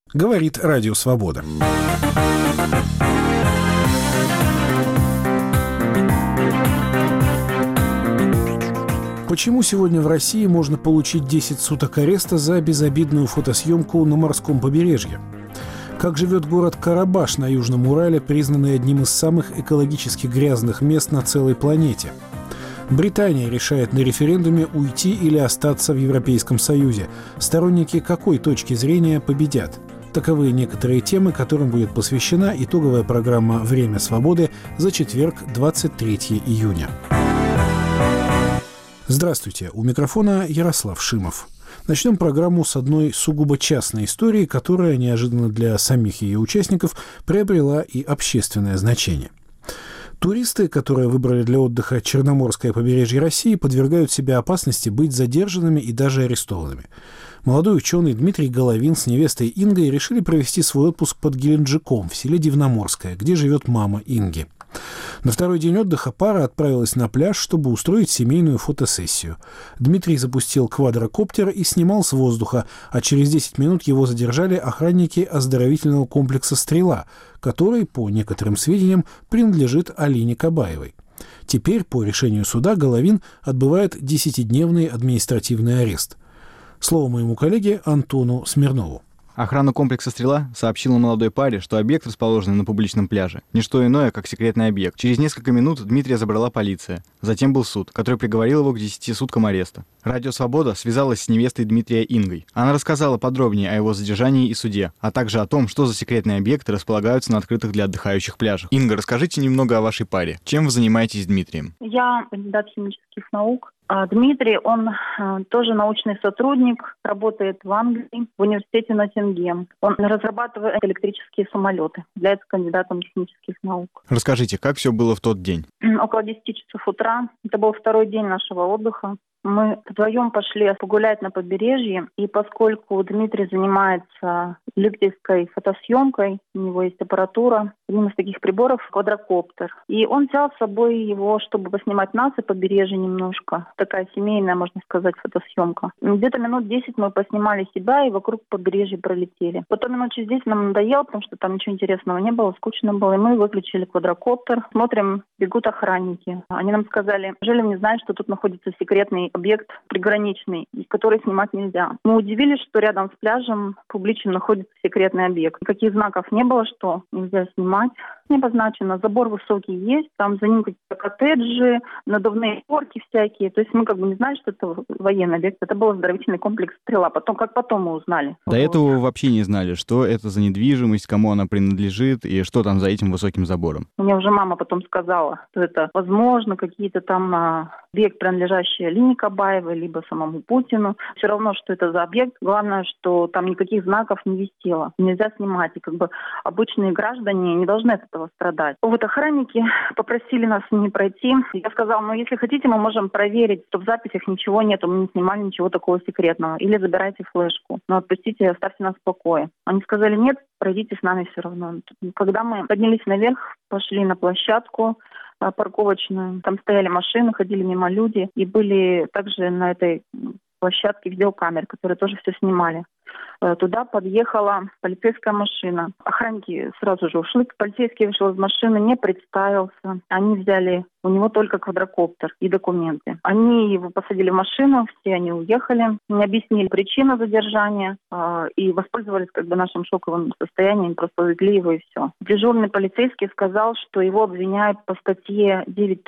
Говорит Радио Свобода. Почему сегодня в России можно получить 10 суток ареста за безобидную фотосъемку на морском побережье? Как живет город Карабаш на Южном Урале, признанный одним из самых экологически грязных мест на целой планете? Британия решает на референдуме уйти или остаться в Европейском Союзе. Сторонники какой точки зрения победят? Таковы некоторые темы, которым будет посвящена итоговая программа «Время свободы» за четверг, 23 июня. Здравствуйте, у микрофона Ярослав Шимов. Начнем программу с одной сугубо частной истории, которая, неожиданно для самих ее участников, приобрела и общественное значение. Туристы, которые выбрали для отдыха Черноморское побережье России, подвергают себя опасности быть задержанными и даже арестованными. Молодой ученый Дмитрий Головин с невестой Ингой решили провести свой отпуск под Геленджиком в селе Дивноморское, где живет мама Инги. На второй день отдыха пара отправилась на пляж, чтобы устроить семейную фотосессию. Дмитрий запустил квадрокоптер и снимал с воздуха, а через 10 минут его задержали охранники оздоровительного комплекса «Стрела», который, по некоторым сведениям, принадлежит Алине Кабаевой. Теперь, по решению суда, Головин отбывает 10-дневный административный арест. Слово моему коллеге Антону Смирнову. Охрана комплекса «Стрела» сообщила молодой паре, что объект, расположенный на публичном пляже, не что иное, как секретный объект. Через несколько минут Дмитрия забрала полиция. Затем был суд, который приговорил его к 10 суткам ареста. Радио «Свобода» связалась с невестой Дмитрия Ингой. Она рассказала подробнее о его задержании и суде, а также о том, что за секретные объекты располагаются на открытых для отдыхающих пляжах. Инга, расскажите немного о вашей паре. Чем вы занимаетесь с Дмитрием? Я кандидат химических наук. Дмитрий, он тоже научный сотрудник, работает в Англии, в университете Ноттингем. Он разрабатывает электрические самолеты, является кандидатом технических наук. Расскажите, как все было в тот день? Около 10 часов утра. Это был второй день нашего отдыха. Мы вдвоем пошли погулять на побережье, и поскольку Дмитрий занимается любительской фотосъемкой, у него есть аппаратура, один из таких приборов — квадрокоптер. И он взял с собой его, чтобы поснимать нас и побережье немножко. Такая семейная, можно сказать, фотосъемка. Где-то минут 10 мы поснимали себя и вокруг побережья пролетели. Потом минут через 10 нам надоело, потому что там ничего интересного не было, скучно было, и мы выключили квадрокоптер. Смотрим, бегут охранники. Они нам сказали: «Неужели вы не знаете, что тут находится секретный объект приграничный, который снимать нельзя?» Мы удивились, что рядом с пляжем публичным находится секретный объект. Никаких знаков не было, что нельзя снимать. Не обозначено. Забор высокий есть, там за ним какие-то коттеджи, надувные горки всякие. То есть мы не знали, что это военный объект. Это был оздоровительный комплекс «Стрела». Потом мы узнали. До этого вы вообще не знали, что это за недвижимость, кому она принадлежит и что там за этим высоким забором? Мне уже мама потом сказала, что это, возможно, какие-то там объект, принадлежащий Алине Кабаевой, либо самому Путину. Все равно, что это за объект. Главное, что там никаких знаков не висело. Нельзя снимать. И обычные граждане не должны от этого страдать. Вот охранники попросили нас не пройти. Я сказала: если хотите, мы можем проверить, что в записях ничего нету, мы не снимали ничего такого секретного. Или забирайте флешку. Но отпустите и оставьте нас в покое. Они сказали: нет, пройдите с нами все равно. Когда мы поднялись наверх, пошли на площадку парковочную, там стояли машины, ходили мимо люди, и были также на этой площадке видеокамеры, которые тоже все снимали. Туда подъехала полицейская машина. Охранники сразу же ушли. Полицейский вышел из машины, не представился. Они взяли у него только квадрокоптер и документы. Они его посадили в машину, все они уехали. Не объяснили причину задержания и воспользовались нашим шоковым состоянием, просто увезли его и все. Дежурный полицейский сказал, что его обвиняют по статье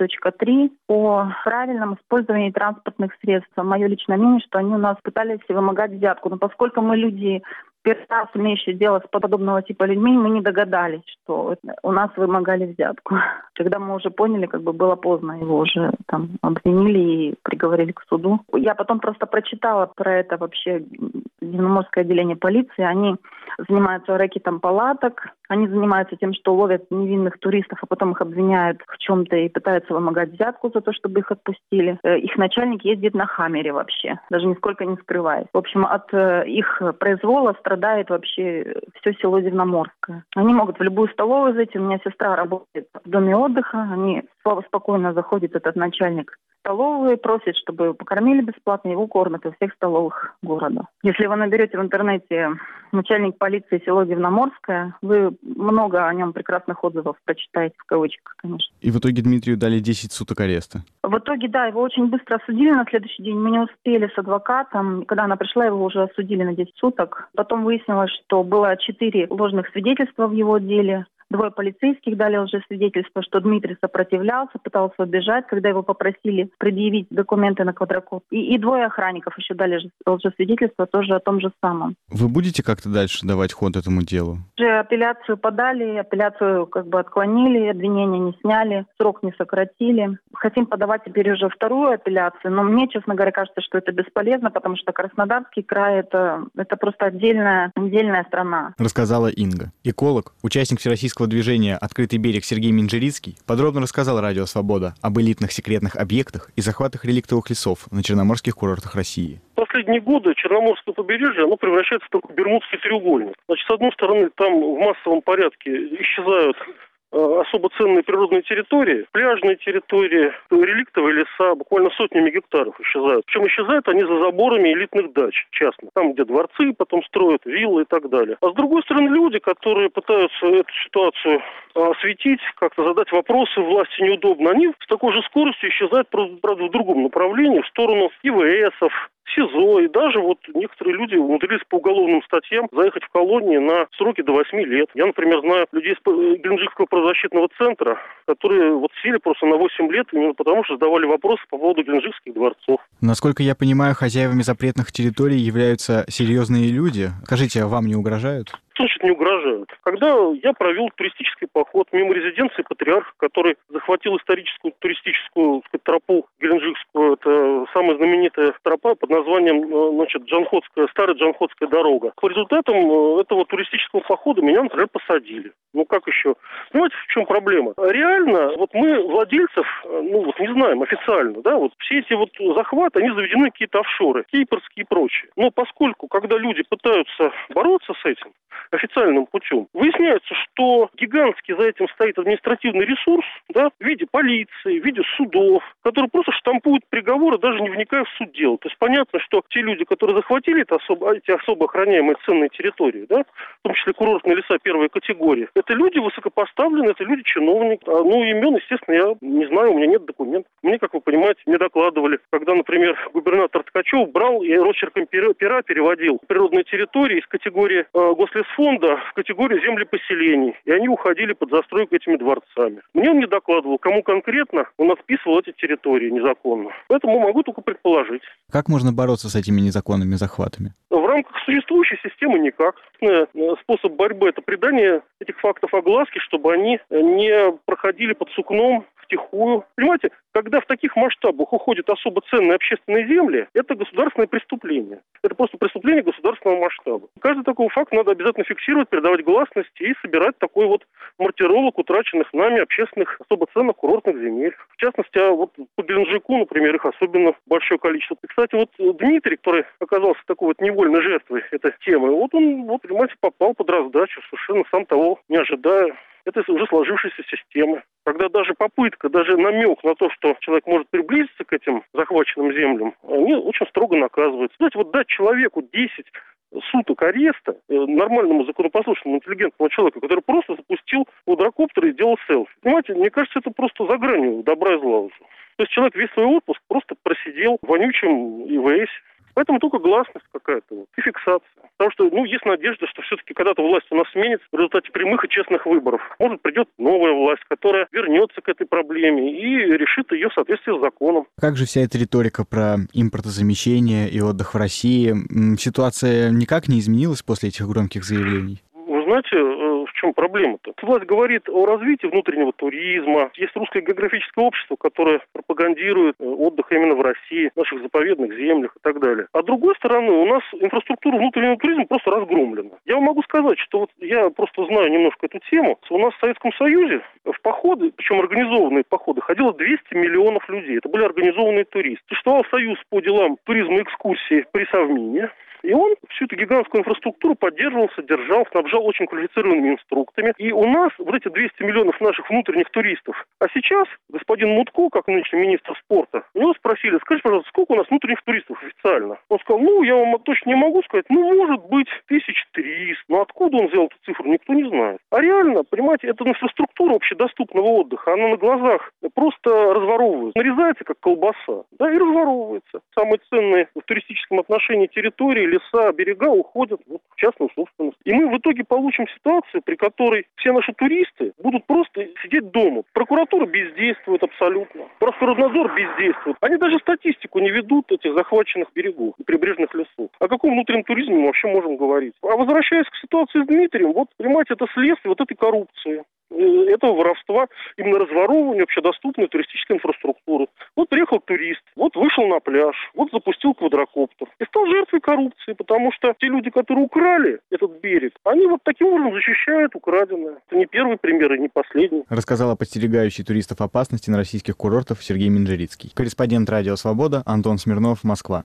9.3 о правильном использовании транспортных средств. Мое личное мнение, что они у нас пытались вымогать взятку. Но поскольку мы люди, первый раз имеющие дело с подобного типа людьми, мы не догадались, что у нас вымогали взятку. Когда мы уже поняли, было поздно, его уже там обвинили и приговорили к суду. Я потом просто прочитала про это вообще Дивноморское отделение полиции. Они занимаются рэкетом палаток, они занимаются тем, что ловят невинных туристов, а потом их обвиняют в чем-то и пытаются вымогать взятку за то, чтобы их отпустили. Их начальник ездит на «Хаммере» вообще, даже нисколько не скрываясь. В общем, от их произвола страдает вообще все село Дивноморское. Они могут в любую столовую зайти. У меня сестра работает в доме отдыха. Они спокойно заходит, этот начальник, столовые, просит, чтобы покормили бесплатно, его кормят во всех столовых города. Если вы наберете в интернете начальник полиции село Дивноморское, вы много о нем прекрасных отзывов прочитаете, в кавычках, конечно. И в итоге Дмитрию дали 10 суток ареста. В итоге, да, его очень быстро осудили на следующий день. Мы не успели с адвокатом. Когда она пришла, его уже осудили на 10 суток. Потом выяснилось, что было 4 ложных свидетельства в его деле. 2 полицейских дали лжесвидетельство, что Дмитрий сопротивлялся, пытался убежать, когда его попросили предъявить документы на квадрокоп. И 2 охранников еще дали лжесвидетельство тоже о том же самом. Вы будете как-то дальше давать ход этому делу? Уже апелляцию подали, апелляцию отклонили, обвинения не сняли, срок не сократили. Хотим подавать теперь уже 2-ю апелляцию, но мне, честно говоря, кажется, что это бесполезно, потому что Краснодарский край это просто отдельная страна. Рассказала Инга. Эколог, участник всероссийского движения «Открытый берег» Сергей Минжерицкий подробно рассказал Радио Свобода об элитных секретных объектах и захватах реликтовых лесов на черноморских курортах России. В последние годы Черноморское побережье превращается в такой Бермудский треугольник. Значит, с одной стороны, там в массовом порядке исчезают особо ценные природные территории, пляжные территории, реликтовые леса, буквально сотнями гектаров исчезают. Причем исчезают они за заборами элитных дач частных. Там, где дворцы потом строят, виллы и так далее. А с другой стороны, люди, которые пытаются эту ситуацию осветить, как-то задать вопросы власти неудобно, они с такой же скоростью исчезают, правда, в другом направлении, в сторону ИВСов, СИЗО, и даже некоторые люди умудрились по уголовным статьям заехать в колонии на сроки до 8 лет. Я, например, знаю людей из Геленджикского правозащитного центра, которые сели просто на 8 лет именно потому, что задавали вопросы по поводу геленджикских дворцов. Насколько я понимаю, хозяевами запретных территорий являются серьезные люди. Скажите, а вам не угрожают? Значит, не угрожают. Когда я провел туристический поход мимо резиденции патриарха, который захватил историческую туристическую тропу геленджикскую, это самая знаменитая тропа под названием, старая Джанходская дорога. По результатам этого туристического похода меня, например, посадили. Как еще? Понимаете, в чем проблема? Реально, мы владельцев, не знаем официально, да, все эти захваты, они заведены в какие-то офшоры, кипрские и прочие. Но поскольку, когда люди пытаются бороться с этим официальным путем, выясняется, что гигантский за этим стоит административный ресурс, да, в виде полиции, в виде судов, которые просто штампуют приговоры, даже не вникая в суть дела. То есть понятно, что те люди, которые захватили эти особо охраняемые ценные территории, да, в том числе курортные леса первой категории, это люди высокопоставленные, это люди чиновники. Имен, естественно, я не знаю, у меня нет документов. Мне, как вы понимаете, мне докладывали, когда, например, губернатор Ткачев брал и росчерком пера переводил природные территории из категории Гослесфонда в категорию землепоселений, и они уходили под застройку этими дворцами. Мне он не докладывал, кому конкретно он отписывал эти территории незаконно. Поэтому могу только предположить. Как можно бороться с этими незаконными захватами? В рамках существующей системы никак. Способ борьбы – это придание этих фактов огласке, чтобы они не проходили под сукном втихую. Понимаете, когда в таких масштабах уходят особо ценные общественные земли, это государственное преступление. Это просто преступление государственного масштаба. Каждый такой факт надо обязательно фиксировать, придавать гласности и собирать такой маркировок утраченных нами общественных особо ценных курортных земель. В частности, по Геленджику, например, их особенно большое количество. И, кстати, Дмитрий, который оказался такой невольной жертвой этой темы, он, понимаете, попал под раздачу, совершенно сам того не ожидая. Это уже сложившаяся система. Когда даже попытка, даже намек на то, что человек может приблизиться к этим захваченным землям, они очень строго наказываются. Знаете, дать человеку 10 суток ареста, нормальному, законопослушному, интеллигентному человеку, который просто запустил квадрокоптер и делал селфи. Понимаете, мне кажется, это просто за гранью добра и зла уже. То есть человек весь свой отпуск просто просидел в вонючем ИВС. Поэтому только гласность какая-то и фиксация. Потому что, есть надежда, что все-таки когда-то власть у нас сменится в результате прямых и честных выборов. Может, придет новая власть, которая вернется к этой проблеме и решит ее в соответствии с законом. Как же вся эта риторика про импортозамещение и отдых в России? Ситуация никак не изменилась после этих громких заявлений? Вы знаете, в чем проблема-то? Власть говорит о развитии внутреннего туризма. Есть русское географическое общество, которое пропагандирует отдых именно в России, в наших заповедных землях и так далее. А с другой стороны, у нас инфраструктура внутреннего туризма просто разгромлена. Я вам могу сказать, что я просто знаю немножко эту тему. У нас в Советском Союзе в походы, причем организованные походы, ходило 200 миллионов людей. Это были организованные туристы. Существовал союз по делам туризма и экскурсий при Совмине. И он всю эту гигантскую инфраструктуру поддерживал, содержал, снабжал очень квалифицированными инструктами. И у нас вот эти 200 миллионов наших внутренних туристов. А сейчас господин Мутко, как нынешний министр спорта, у него спросили: скажите, пожалуйста, сколько у нас внутренних туристов официально? Он сказал: я вам точно не могу сказать, может быть 1300. Но откуда он взял эту цифру, никто не знает. А реально, понимаете, эта инфраструктура общедоступного отдыха, она на глазах просто разворовывается. Нарезается, как колбаса, и разворовывается. Самые ценные в туристическом отношении территории, леса, берега уходят в частную собственность. И мы в итоге получим ситуацию, при которой все наши туристы будут просто сидеть дома. Прокуратура бездействует абсолютно. Росприроднадзор бездействует. Они даже статистику не ведут этих захваченных берегов и прибрежных лесов. О каком внутреннем туризме мы вообще можем говорить? А возвращаясь к ситуации с Дмитрием, понимаете, это следствие этой коррупции, этого воровства, именно разворовывания общедоступной туристической инфраструктуры. Приехал турист, вышел на пляж, запустил квадрокоптер и стал жертвой коррупции, потому что те люди, которые украли этот берег, они таким образом защищают украденное. Это не первый пример и не последний. Рассказал о подстерегающей туристов опасности на российских курортах Сергей Минжерицкий. Корреспондент «Радио Свобода» Антон Смирнов, Москва.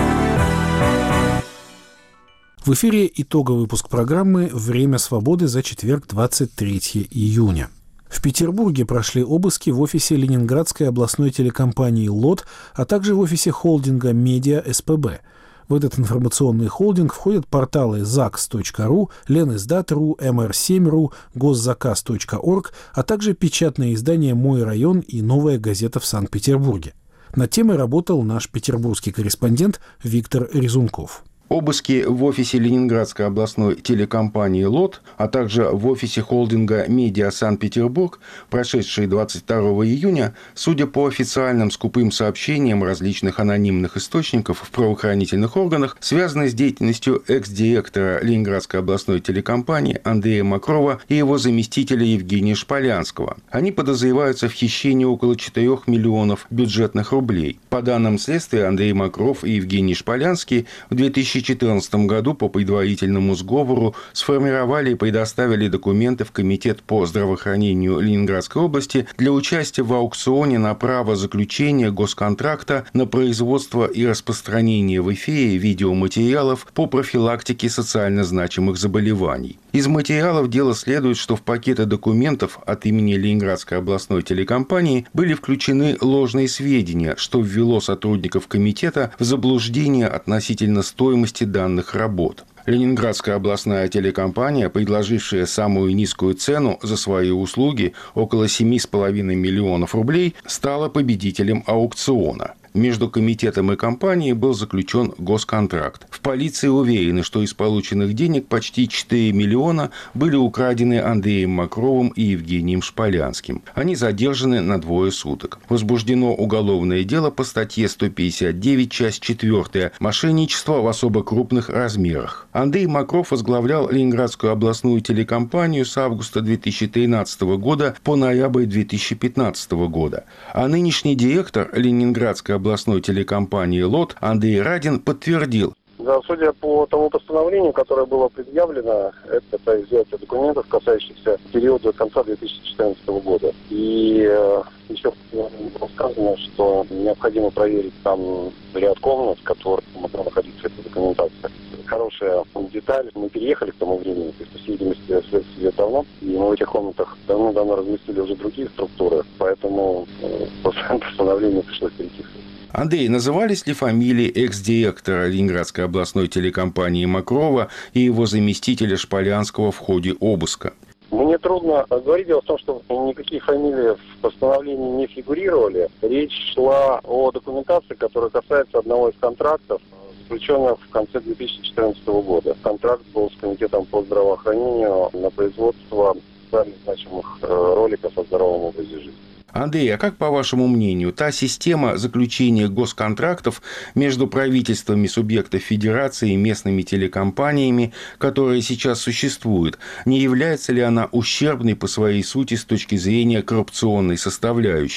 В эфире итоговый выпуск программы «Время свободы» за четверг, 23 июня. В Петербурге прошли обыски в офисе Ленинградской областной телекомпании «ЛОТ», а также в офисе холдинга «Медиа СПБ». В этот информационный холдинг входят порталы ЗАГС.ру, Лениздат.ру, МР7.ру, Госзаказ.орг, а также печатные издания «Мой район» и «Новая газета» в Санкт-Петербурге. Над темой работал наш петербургский корреспондент Виктор Резунков. Обыски в офисе Ленинградской областной телекомпании «ЛОТ», а также в офисе холдинга «Медиа Санкт-Петербург», прошедшие 22 июня, судя по официальным скупым сообщениям различных анонимных источников в правоохранительных органах, связаны с деятельностью экс-директора Ленинградской областной телекомпании Андрея Мокрова и его заместителя Евгения Шполянского. Они подозреваются в хищении около 4 миллионов бюджетных рублей. По данным следствия, Андрей Мокров и Евгений Шполянский в 2014 году по предварительному сговору сформировали и предоставили документы в Комитет по здравоохранению Ленинградской области для участия в аукционе на право заключения госконтракта на производство и распространение в эфире видеоматериалов по профилактике социально значимых заболеваний. Из материалов дела следует, что в пакеты документов от имени Ленинградской областной телекомпании были включены ложные сведения, что ввело сотрудников комитета в заблуждение относительно стоимости данных работ. Ленинградская областная телекомпания, предложившая самую низкую цену за свои услуги, около 7,5 миллионов рублей, стала победителем аукциона. Между комитетом и компанией был заключен госконтракт. В полиции уверены, что из полученных денег почти 4 миллиона были украдены Андреем Мокровым и Евгением Шполянским. Они задержаны на 2 суток. Возбуждено уголовное дело по статье 159, часть 4 «Мошенничество в особо крупных размерах». Андрей Мокров возглавлял Ленинградскую областную телекомпанию с августа 2013 года по ноябрь 2015 года. А нынешний директор Ленинградской областной телекомпании «ЛОТ» Андрей Радин подтвердил. Да, судя по тому постановлению, которое было предъявлено, это изъятие документов, касающихся периода конца 2014 года. И еще было сказано, что необходимо проверить там ряд комнат, в которых могла находиться эта документация. Хорошая деталь. Мы переехали к тому времени, то есть, по всей видимости, следствие давно, и мы в этих комнатах давно разместили уже другие структуры, поэтому после постановления пришлось перейти. Андрей, назывались ли фамилии экс-директора Ленинградской областной телекомпании Мокрова и его заместителя Шполянского в ходе обыска? Мне трудно говорить. Дело в том, что никакие фамилии в постановлении не фигурировали. Речь шла о документации, которая касается одного из контрактов, заключенных в конце 2014 года. Контракт был с Комитетом по здравоохранению на производство социально значимых роликов о здоровом образе жизни. Андрей, а как, по вашему мнению, та система заключения госконтрактов между правительствами субъектов федерации и местными телекомпаниями, которая сейчас существует, не является ли она ущербной по своей сути с точки зрения коррупционной составляющей?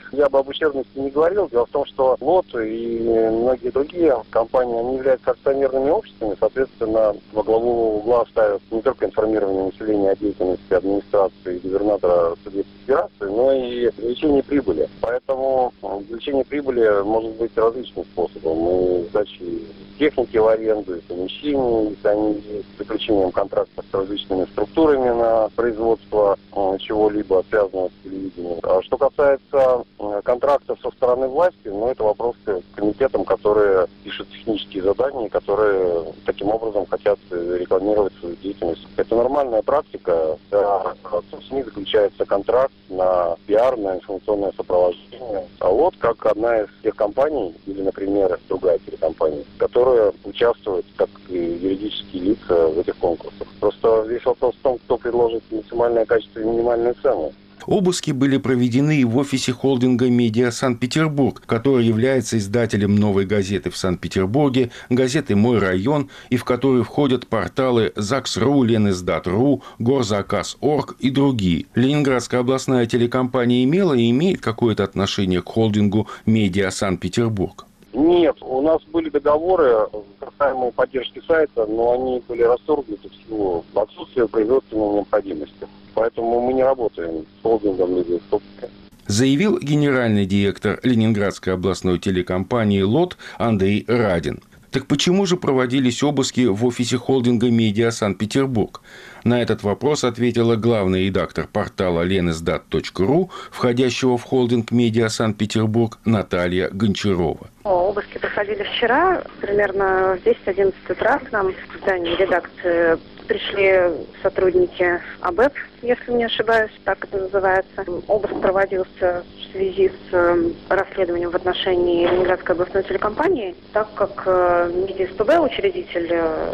я бы об ущербности не говорил. Дело в том, что ЛОТ и многие другие компании, они являются акционерными обществами, соответственно, во главу угла ставят не только информирование населения о деятельности администрации и губернатора Российской Федерации, но и увеличение прибыли. Поэтому увеличение прибыли может быть различным способом. И сдачи техники в аренду, и помещений, если они есть, заключением контрактов с различными структурами на производство чего-либо связанного с телевидением. А что касается контрактов со стороны власти, это вопрос к комитетам, которые пишут технические задания, которые таким образом хотят рекламировать свою деятельность. Это нормальная практика. С СМИ заключается контракт на пиар, на информационное сопровождение. А вот как одна из тех компаний, или, например, другая телекомпания, которая участвует как юридические лица в этих конкурсах. Просто весь вопрос в том, кто предложит максимальное качество и минимальную цену. Обыски были проведены и в офисе холдинга «Медиа Санкт-Петербург», который является издателем «Новой газеты» в Санкт-Петербурге, газеты «Мой район», и в который входят порталы ЗАГС.ру, Лениздат.ру, Горзаказ.орг и другие. Ленинградская областная телекомпания имела и имеет какое-то отношение к холдингу «Медиа Санкт-Петербург»? Нет, у нас были договоры касаемые поддержки сайта, но они были расторгнуты в силу отсутствия производственной необходимости. Поэтому мы не работаем с холдингом «Медиа-Санкт-Петербург». Заявил генеральный директор Ленинградской областной телекомпании «ЛОТ» Андрей Радин. Так почему же проводились обыски в офисе холдинга «Медиа Санкт-Петербург»? На этот вопрос ответила главный редактор портала Лениздат.ру, входящего в холдинг «Медиа Санкт-Петербург», Наталья Гончарова. Обыски проходили вчера, примерно в 10-11 утра к нам в здание редакции пришли сотрудники АБЭП, если не ошибаюсь, так это называется. Обыск проводился в связи с расследованием в отношении Ленинградской областной телекомпании, так как Медиа-СПБ, учредитель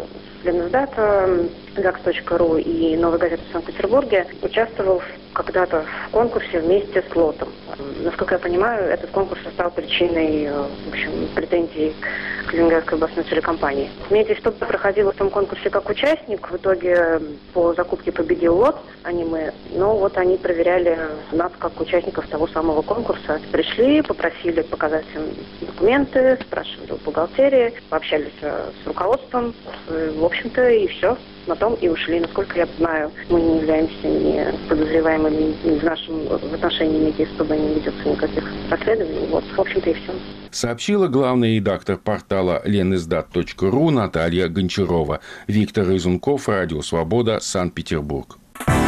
Лениздата, ЗАГС.ру и «Новой газеты» в Санкт-Петербурге, участвовал когда-то в конкурсе вместе с ЛОТом. Насколько я понимаю, этот конкурс стал причиной, претензий к Ленинградской областной телекомпании. Медиа-СПБ проходил в этом конкурсе как участник. В итоге по закупке победил ЛОТ, а не мы. Но вот они проверяли нас как участников того самого конкурса. Пришли, попросили показать им документы, спрашивали у бухгалтерии, пообщались с руководством. В общем-то, и все. На том и ушли. Насколько я знаю, мы не являемся ни подозреваемыми, в отношении Медиа-СПБ не ведется никаких расследований. Вот, в общем-то, и все. Сообщила главный редактор портала Лениздат.ру Наталья Гончарова. Виктор Изунков, Радио Свобода, Санкт-Петербург.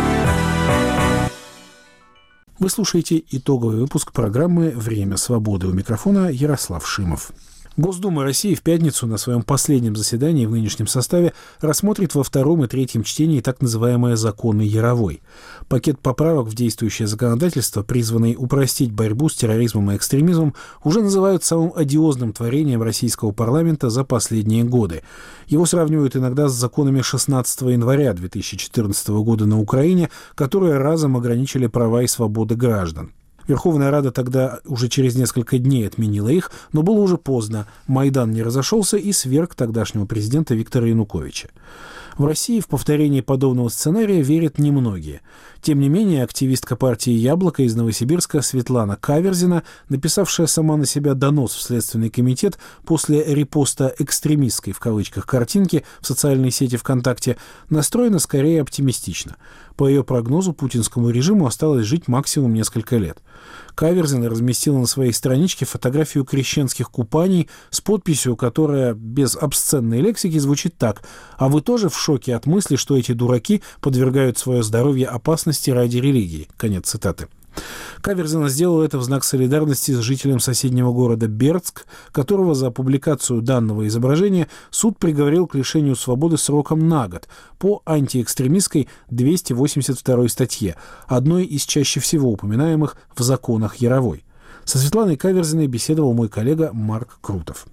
Вы слушаете итоговый выпуск программы «Время свободы». У микрофона Ярослав Шимов. Госдума России в пятницу на своем последнем заседании в нынешнем составе рассмотрит во втором и третьем чтении так называемые законы Яровой. Пакет поправок в действующее законодательство, призванный упростить борьбу с терроризмом и экстремизмом, уже называют самым одиозным творением российского парламента за последние годы. Его сравнивают иногда с законами 16 января 2014 года на Украине, которые разом ограничили права и свободы граждан. Верховная Рада тогда уже через несколько дней отменила их, но было уже поздно. Майдан не разошелся и сверг тогдашнего президента Виктора Януковича. В России в повторении подобного сценария верят немногие. Тем не менее, активистка партии «Яблоко» из Новосибирска Светлана Каверзина, написавшая сама на себя донос в Следственный комитет после репоста «экстремистской» в кавычках картинки в социальной сети ВКонтакте, настроена скорее оптимистично. По ее прогнозу, путинскому режиму осталось жить максимум несколько лет. Каверзина разместила на своей страничке фотографию крещенских купаний с подписью, которая без обсценной лексики звучит так: «А вы тоже в шоке от мысли, что эти дураки подвергают свое здоровье опасности ради религии?» Конец цитаты. Каверзина сделала это в знак солидарности с жителем соседнего города Бердск, которого за публикацию данного изображения суд приговорил к лишению свободы сроком на год по антиэкстремистской 282 статье, одной из чаще всего упоминаемых в законах Яровой. Со Светланой Каверзиной беседовал мой коллега Марк Крутов.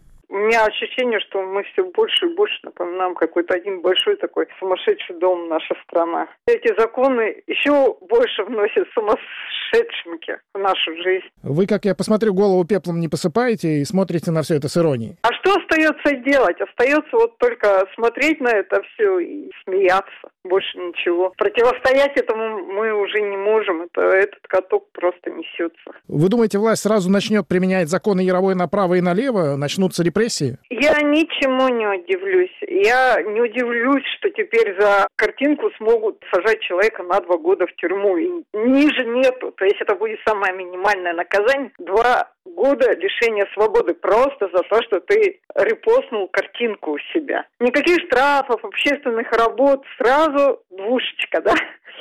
меня ощущение, что мы все больше и больше напоминаем какой-то один большой такой сумасшедший дом, наша страна. Эти законы еще больше вносят сумасшедшенки в нашу жизнь. Вы, как я посмотрю, голову пеплом не посыпаете и смотрите на все это с иронией. А что остается делать? Остается вот только смотреть на это все и смеяться. Больше ничего. Противостоять этому мы уже не можем. Этот каток просто несется. Вы думаете, власть сразу начнет применять законы Яровой направо и налево? Начнутся репрессии? Я ничему не удивлюсь. Я не удивлюсь, что теперь за картинку смогут сажать человека на 2 года в тюрьму. И ниже нету. То есть это будет самое минимальное наказание. 2 года лишения свободы просто за то, что ты репостнул картинку у себя. Никаких штрафов, общественных работ, сразу 2, да?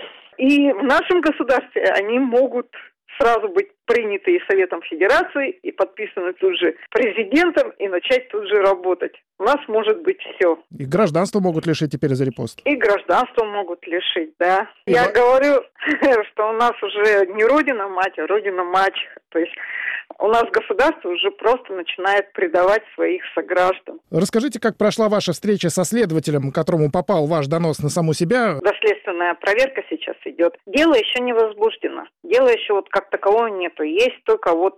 И в нашем государстве они могут сразу быть приняты и Советом Федерации, и подписаны тут же президентом, и начать тут же работать. У нас может быть все. И гражданство могут лишить теперь за репост. И гражданство могут лишить, да. Я говорю, что у нас уже не родина-мать, а родина-мачеха. То есть у нас государство уже просто начинает предавать своих сограждан. Расскажите, как прошла ваша встреча со следователем, которому попал ваш донос на саму себя? Доследственная проверка сейчас идет. Дело еще не возбуждено. Дела еще вот как такового нету. Есть только вот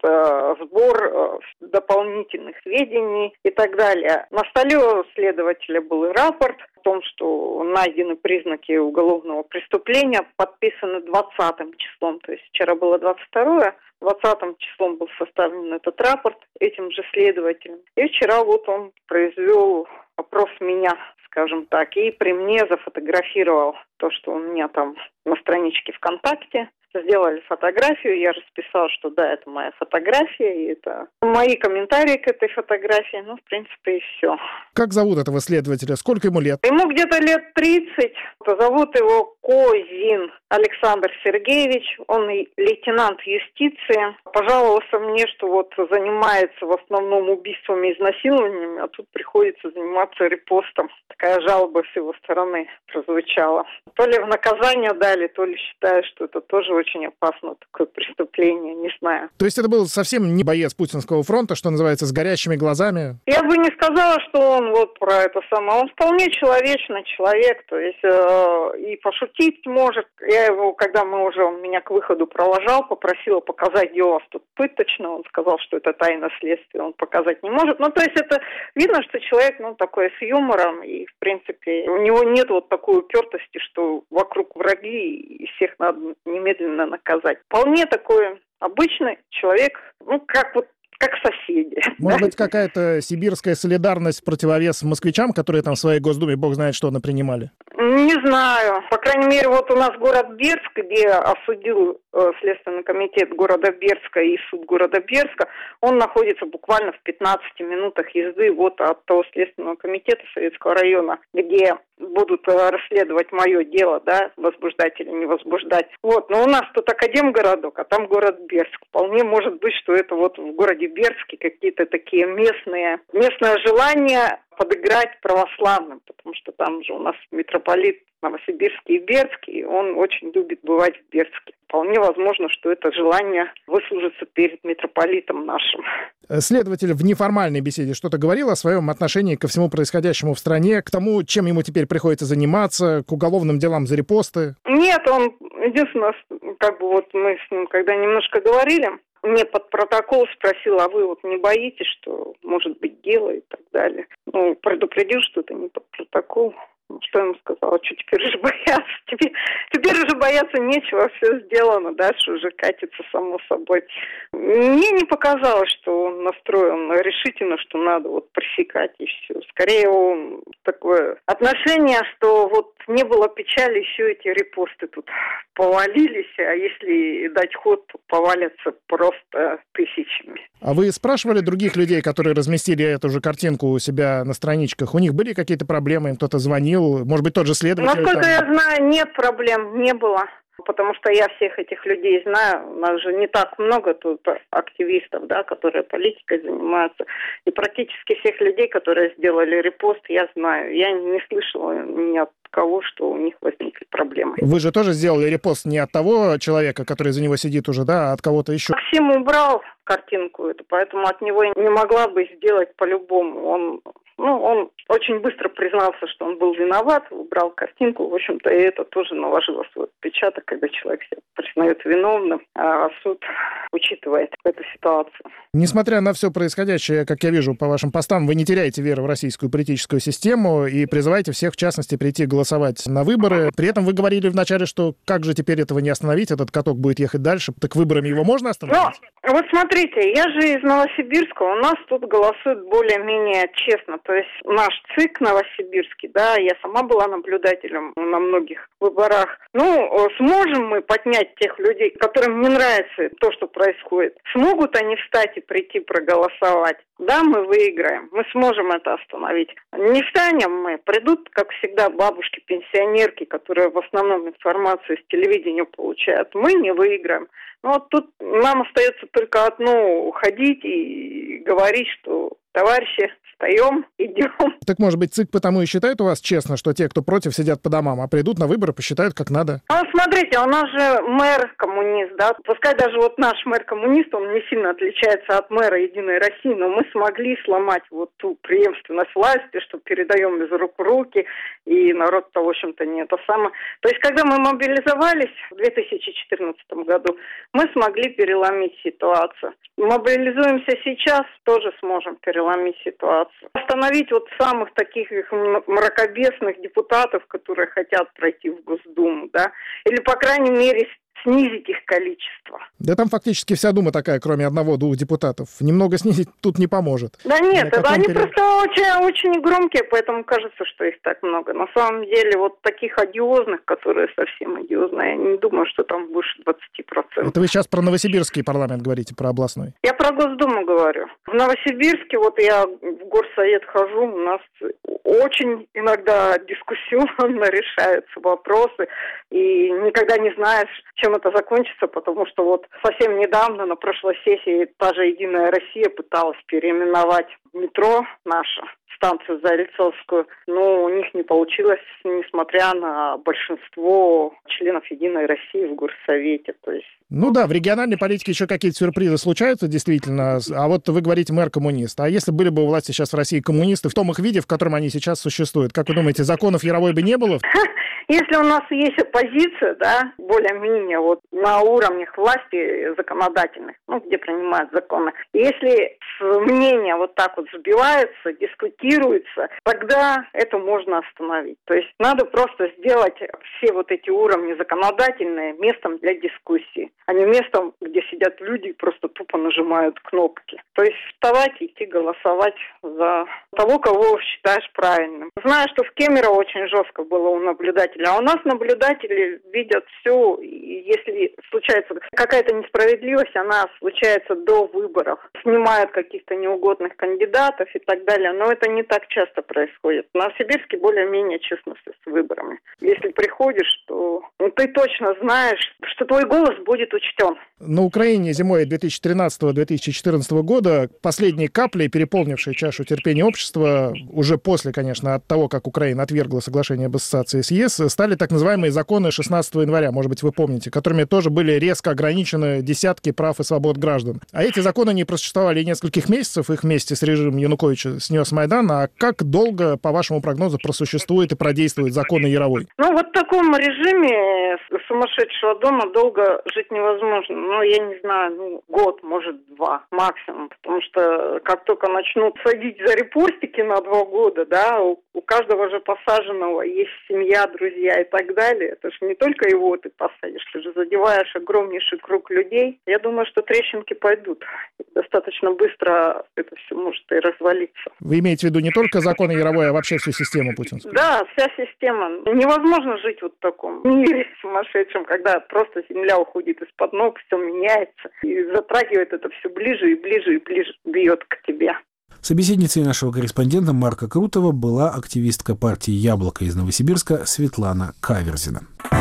сбор дополнительных сведений и так далее. На столе у следователя был рапорт о том, что найдены признаки уголовного преступления, подписаны 20-м числом. То есть вчера было 22-е. 20-м числом был составлен этот рапорт этим же следователем. И вчера вот он произвел опрос меня, скажем так, и при мне зафотографировал то, что у меня там на страничке ВКонтакте. Сделали фотографию, я расписала, что да, это моя фотография, и это мои комментарии к этой фотографии, в принципе, и все. Как зовут этого следователя? Сколько ему лет? Ему где-то лет 30. Зовут его Козин Александр Сергеевич, он лейтенант юстиции. Пожаловался мне, что вот занимается в основном убийствами и изнасилованиями, а тут приходится заниматься репостом. Такая жалоба с его стороны прозвучала. То ли в наказание дали, то ли считаю, что это тоже очень опасно, такое преступление, не знаю. То есть это был совсем не боец Путинского фронта, что называется, с горящими глазами? Я бы не сказала, что он вот про это самое. Он вполне человечный человек, то есть и пошутить может. Я его, когда он меня к выходу провожал, попросила показать, где у вас тут пыточно. Он сказал, что это тайна следствия, он показать не может. То есть это видно, что человек, такой с юмором, и, в принципе, у него нет вот такой упертости, что вокруг враги, и всех надо немедленно наказать. Вполне такой обычный человек, как соседи. Может быть, какая-то сибирская солидарность в противовес москвичам, которые там в своей Госдуме, бог знает что, напринимали? Не знаю. По крайней мере, вот у нас город Бердск, где осудил Следственный комитет города Бердска и суд города Бердска, он находится буквально в 15 минутах езды вот от того Следственного комитета Советского района, где будут расследовать мое дело, да, возбуждать или не возбуждать. Но у нас тут академгородок, а там город Бердск. Вполне может быть, что это вот в городе Бердске какие-то такие местное желание подыграть православным, потому что там же у нас митрополит Новосибирский и Бердский, он очень любит бывать в Бердске. Вполне возможно, что это желание выслужиться перед митрополитом нашим. Следователь в неформальной беседе что-то говорил о своем отношении ко всему происходящему в стране, к тому, чем ему теперь приходится заниматься, к уголовным делам за репосты? Нет, он единственное, мы с ним когда немножко говорили, мне под протокол спросил, а вы не боитесь, что может быть дело и так далее. Предупредил, что это не под протокол. Что я ему сказала? Что теперь уже бояться? Теперь уже бояться нечего, все сделано, дальше уже катится само собой. Мне не показалось, что он настроен решительно, что надо пресекать и все. Скорее, он такое отношение, что не было печали, еще эти репосты тут повалились, а если дать ход, то повалятся просто тысячами. А вы спрашивали других людей, которые разместили эту же картинку у себя на страничках? У них были какие-то проблемы, им кто-то звонил? Может быть, тот же следователь? Насколько я знаю, нет проблем, не было. Потому что я всех этих людей знаю. У нас же не так много тут активистов, да, которые политикой занимаются. И практически всех людей, которые сделали репост, я знаю. Я не слышала ни от кого, что у них возникли проблемы. Вы же тоже сделали репост не от того человека, который за него сидит уже, да, а от кого-то еще? Максим убрал картинку эту, поэтому от него не могла бы сделать по-любому. Он очень быстро признался, что он был виноват, убрал картинку, в общем-то, и это тоже наложило свой отпечаток, когда человек себя признает виновным, а суд учитывает эту ситуацию. Несмотря на все происходящее, как я вижу по вашим постам, вы не теряете веры в российскую политическую систему и призываете всех, в частности, прийти голосовать на выборы. При этом вы говорили вначале, что как же теперь этого не остановить, этот каток будет ехать дальше, так выборами его можно остановить? Вот смотрите, я же из Новосибирска, у нас тут голосуют более-менее честно. То есть наш ЦИК новосибирский, да, я сама была наблюдателем на многих выборах. Сможем мы поднять тех людей, которым не нравится то, что происходит? Смогут они встать и прийти проголосовать? Да, мы выиграем, мы сможем это остановить. Не встанем мы, придут, как всегда, бабушки-пенсионерки, которые в основном информацию с телевидения получают. Мы не выиграем. Тут нам остается только одно: ходить и говорить, что товарищи, встаем, идем. Так, может быть, ЦИК потому и считает у вас честно, что те, кто против, сидят по домам, а придут на выборы, посчитают как надо? Смотрите, у нас же мэр коммунист, да. Пускай даже наш мэр коммунист, он не сильно отличается от мэра Единой России, но мы смогли сломать ту преемственность власти, что передаем из рук в руки, и народ-то, в общем-то, не это самое. То есть, когда мы мобилизовались в 2014 году, мы смогли переломить ситуацию. Мобилизуемся сейчас, тоже сможем переломить ситуацию. Остановить самых таких мракобесных депутатов, которые хотят пройти в Госдуму, да, или, по крайней мере, снизить их количество. Да там фактически вся Дума такая, кроме 1-2 депутатов. Немного снизить тут не поможет. Да нет, они просто очень громкие, поэтому кажется, что их так много. На самом деле, таких одиозных, которые совсем одиозные, я не думаю, что там больше 20%. Это вы сейчас про новосибирский парламент говорите, про областной? Я про Госдуму говорю. В Новосибирске, я в горсовет хожу, у нас очень иногда дискуссионно решаются вопросы, и никогда не знаешь, чем это закончится, потому что совсем недавно на прошлой сессии та же «Единая Россия» пыталась переименовать метро наше, станцию Зарицовскую, но у них не получилось, несмотря на большинство членов «Единой России» в горсовете. То есть... в региональной политике еще какие-то сюрпризы случаются, действительно. А вы говорите, мэр коммунист. А если были бы у власти сейчас в России коммунисты в том их виде, в котором они сейчас существуют, как вы думаете, законов Яровой бы не было? Если у нас есть оппозиция, да, более-менее на уровнях власти законодательных, где принимают законы, если мнение сбивается, дискутируется, тогда это можно остановить. То есть надо просто сделать все эти уровни законодательные местом для дискуссии, а не местом, где сидят люди и просто тупо нажимают кнопки. То есть вставать и идти голосовать за того, кого считаешь правильным. Знаю, что в Кемерово очень жестко было у наблюдателей, а у нас наблюдатели видят все, и если случается какая-то несправедливость, она случается до выборов. Снимают каких-то неугодных кандидатов и так далее, но это не так часто происходит. В Новосибирске более-менее честно с выборами. Если приходишь, то ты точно знаешь, что твой голос будет учтен. На Украине зимой 2013-2014 года последние капли, переполнившие чашу терпения общества, уже после, конечно, от того, как Украина отвергла соглашение об ассоциации с ЕС, стали так называемые законы 16 января, может быть, вы помните, которыми тоже были резко ограничены десятки прав и свобод граждан. А эти законы не просуществовали нескольких месяцев, их вместе с режимом Януковича снес Майдан. А как долго, по вашему прогнозу, просуществует и продействует законы Яровой? В таком режиме сумасшедшего дома долго жить невозможно. Я не знаю, год, может, 2 максимум. Потому что как только начнут садить за репостики на 2 года, да, у каждого же посаженного есть семья, друзья и так далее. Это же не только его ты посадишь, ты же задеваешь огромнейший круг людей. Я думаю, что трещинки пойдут. Достаточно быстро это все может и развалиться. Вы имеете в виду не только законы Яровой, а вообще всю систему путинскую? Да, вся система. Невозможно жить в таком мире сумасшедшем, когда просто земля уходит из-под ног, все меняется, и затрагивает это все ближе и ближе и ближе, бьет к тебе. Собеседницей нашего корреспондента Марка Крутова была активистка партии «Яблоко» из Новосибирска Светлана Каверзина.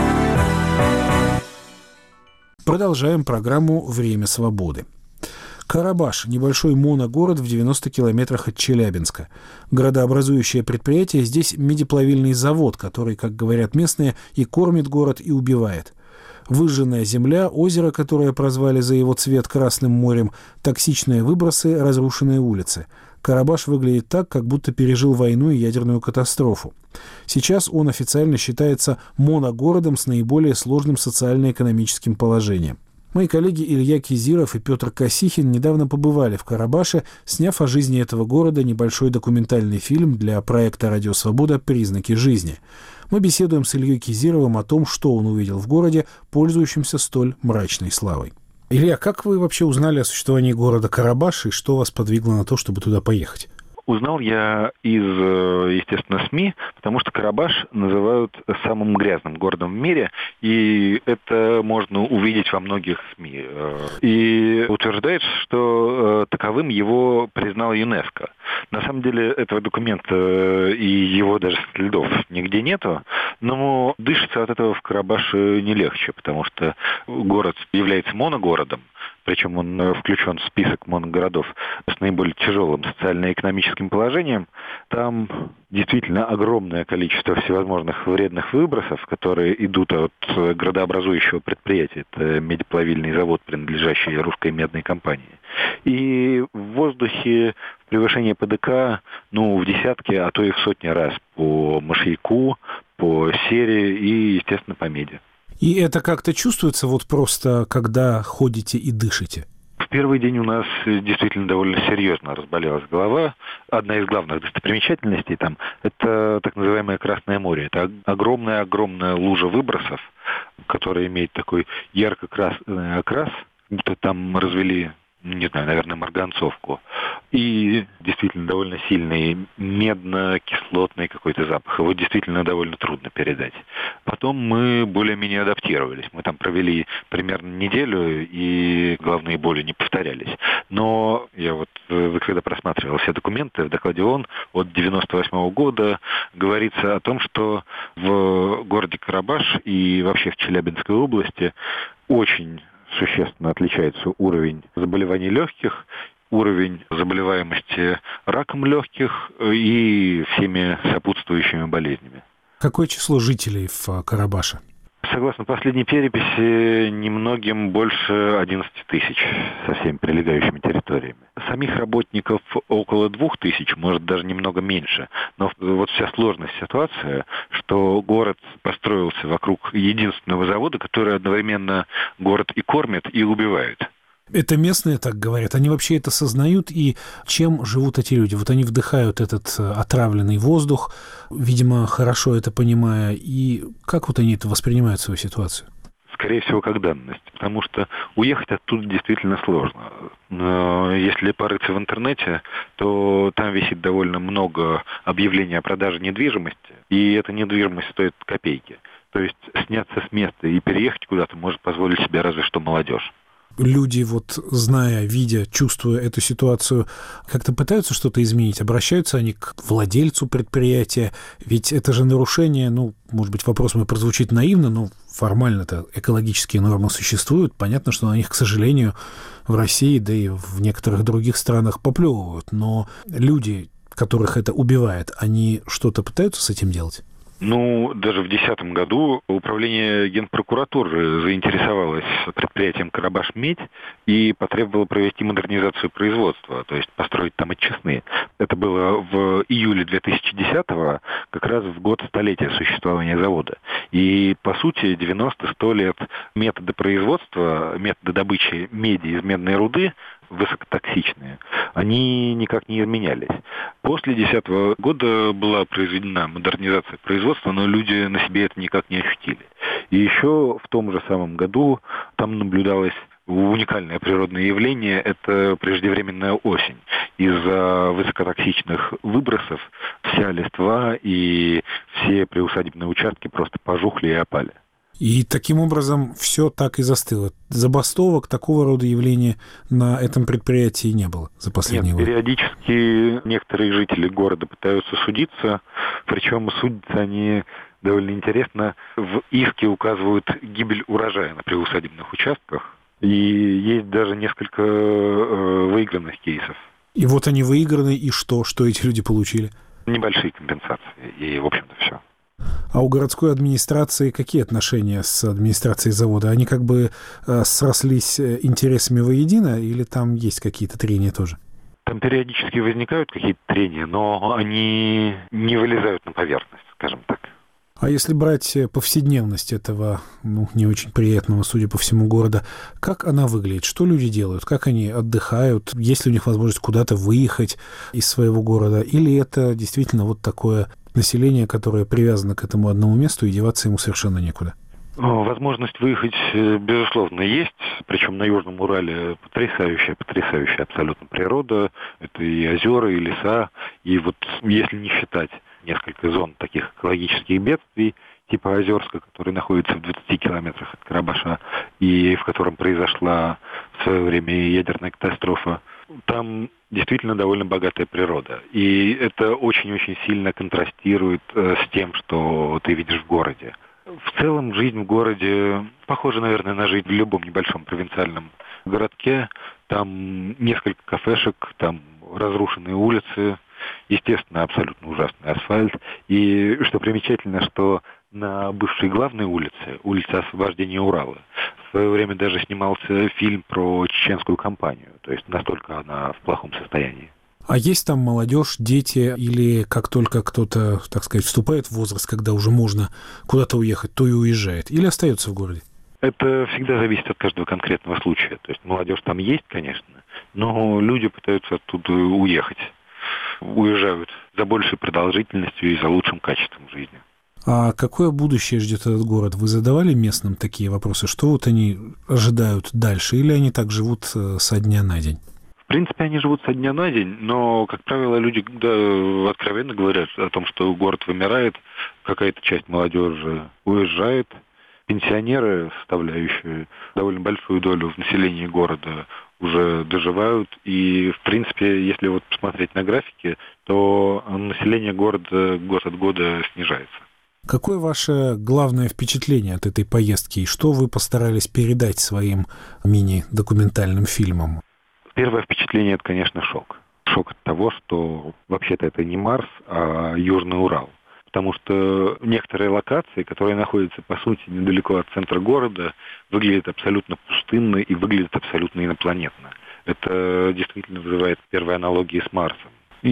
Продолжаем программу «Время свободы». Карабаш – небольшой моногород в 90 километрах от Челябинска. Градообразующее предприятие здесь медиплавильный завод, который, как говорят местные, и кормит город, и убивает. Выжженная земля, озеро, которое прозвали за его цвет Красным морем, токсичные выбросы, разрушенные улицы. Карабаш выглядит так, как будто пережил войну и ядерную катастрофу. Сейчас он официально считается моногородом с наиболее сложным социально-экономическим положением. Мои коллеги Илья Кизиров и Петр Косихин недавно побывали в Карабаше, сняв о жизни этого города небольшой документальный фильм для проекта «Радио Свобода. Признаки жизни». Мы беседуем с Ильей Кизировым о том, что он увидел в городе, пользующемся столь мрачной славой. Илья, как вы вообще узнали о существовании города Карабаш и что вас подвигло на то, чтобы туда поехать? Узнал я из, естественно, СМИ, потому что Карабаш называют самым грязным городом в мире, и это можно увидеть во многих СМИ. И утверждается, что таковым его признал ЮНЕСКО. На самом деле этого документа и его даже следов нигде нету, но дышится от этого в Карабаше не легче, потому что город является моногородом, причем он включен в список моногородов с наиболее тяжелым социально-экономическим положением. Там действительно огромное количество всевозможных вредных выбросов, которые идут от градообразующего предприятия. Это медиплавильный завод, принадлежащий русской медной компании. И в воздухе превышение ПДК в десятки, а то и в сотни раз по мышьяку, по сере и, естественно, по меди. И это как-то чувствуется вот просто, когда ходите и дышите? В первый день у нас действительно довольно серьезно разболелась голова. Одна из главных достопримечательностей там – это так называемое Красное море. Это огромная лужа выбросов, которая имеет такой ярко-красный окрас, будто там развели, не знаю, наверное, марганцовку. И действительно довольно сильный медно-кислотный какой-то запах. Его действительно довольно трудно передать. Потом мы более-менее адаптировались. Мы там провели примерно неделю, и головные боли не повторялись. Но я когда просматривал все документы, в докладе ООН от 1998 года говорится о том, что в городе Карабаш и вообще в Челябинской области очень существенно отличается уровень заболеваний легких, уровень заболеваемости раком легких и всеми сопутствующими болезнями. Какое число жителей в Карабаше? Согласно последней переписи, немногим больше 11 тысяч со всеми прилегающими территориями. Самих работников около 2000, может даже немного меньше. Но вот вся сложность ситуации, что город построился вокруг единственного завода, который одновременно город и кормит, и убивает. Это местные так говорят? Они вообще это сознают? И чем живут эти люди? Вот они вдыхают этот отравленный воздух, видимо, хорошо это понимая. И как вот они это воспринимают, свою ситуацию? Скорее всего, как данность. Потому что уехать оттуда действительно сложно. Но если порыться в интернете, то там висит довольно много объявлений о продаже недвижимости. И эта недвижимость стоит копейки. То есть сняться с места и переехать куда-то может позволить себе разве что молодежь. Люди, вот зная, видя, чувствуя эту ситуацию, как-то пытаются что-то изменить? Обращаются они к владельцу предприятия? Ведь это же нарушение, может быть, вопрос мой прозвучит наивно, но формально-то экологические нормы существуют. Понятно, что на них, к сожалению, в России, да и в некоторых других странах поплевывают. Но люди, которых это убивает, они что-то пытаются с этим делать? Даже в 2010 году управление Генпрокуратуры заинтересовалось предприятием «Карабаш-Медь» и потребовало провести модернизацию производства, то есть построить там очистные. Это было в июле 2010-го, как раз в год столетия существования завода. И, по сути, 90-100 лет методы производства, методы добычи меди из медной руды, высокотоксичные, они никак не изменялись. После 2010 года была произведена модернизация производства, но люди на себе это никак не ощутили. И еще в том же самом году там наблюдалось уникальное природное явление – это преждевременная осень. Из-за высокотоксичных выбросов вся листва и все приусадебные участки просто пожухли и опали. И таким образом все так и застыло. Забастовок, такого рода явления на этом предприятии не было за последние годы? Периодически некоторые жители города пытаются судиться, причем судятся они довольно интересно. В иске указывают гибель урожая на приусадебных участках, и есть даже несколько выигранных кейсов. И вот они выиграны, и что? Что эти люди получили? Небольшие компенсации, и, в общем-то, все. А у городской администрации какие отношения с администрацией завода? Они как бы срослись интересами воедино или там есть какие-то трения тоже? Там периодически возникают какие-то трения, но они не вылезают на поверхность, скажем так. А если брать повседневность этого, не очень приятного, судя по всему, города, как она выглядит? Что люди делают? Как они отдыхают? Есть ли у них возможность куда-то выехать из своего города? Или это действительно вот такое население, которое привязано к этому одному месту, и деваться ему совершенно некуда? Возможность выехать, безусловно, есть. Причем на Южном Урале потрясающая абсолютно природа. Это и озера, и леса. И вот если не считать несколько зон таких экологических бедствий, типа Озерска, который находится в 20 километрах от Карабаша, и в котором произошла в свое время ядерная катастрофа, там действительно довольно богатая природа. И это очень-очень сильно контрастирует с тем, что ты видишь в городе. В целом жизнь в городе похожа, наверное, на жизнь в любом небольшом провинциальном городке. Там несколько кафешек, там разрушенные улицы, естественно, абсолютно ужасный асфальт. И что примечательно, что на бывшей главной улице, улице Освобождения Урала, в свое время даже снимался фильм про чеченскую кампанию. То есть настолько она в плохом состоянии. А есть там молодежь, дети, или как только кто-то, так сказать, вступает в возраст, когда уже можно куда-то уехать, то и уезжает, или остается в городе? Это всегда зависит от каждого конкретного случая. То есть молодежь там есть, конечно, но люди пытаются оттуда уехать. Уезжают за большей продолжительностью и за лучшим качеством жизни. А какое будущее ждет этот город? Вы задавали местным такие вопросы? Что вот они ожидают дальше? Или они так живут со дня на день? В принципе, они живут со дня на день, но, как правило, люди откровенно говорят о том, что город вымирает, какая-то часть молодежи уезжает. Пенсионеры, составляющие довольно большую долю в населении города, уже доживают. И, в принципе, если вот посмотреть на графики, то население города год от года снижается. Какое ваше главное впечатление от этой поездки? И что вы постарались передать своим мини-документальным фильмам? Первое впечатление – это, конечно, шок. Шок от того, что вообще-то это не Марс, а Южный Урал. Потому что некоторые локации, которые находятся, по сути, недалеко от центра города, выглядят абсолютно пустынно и выглядят абсолютно инопланетно. Это действительно вызывает первые аналогии с Марсом.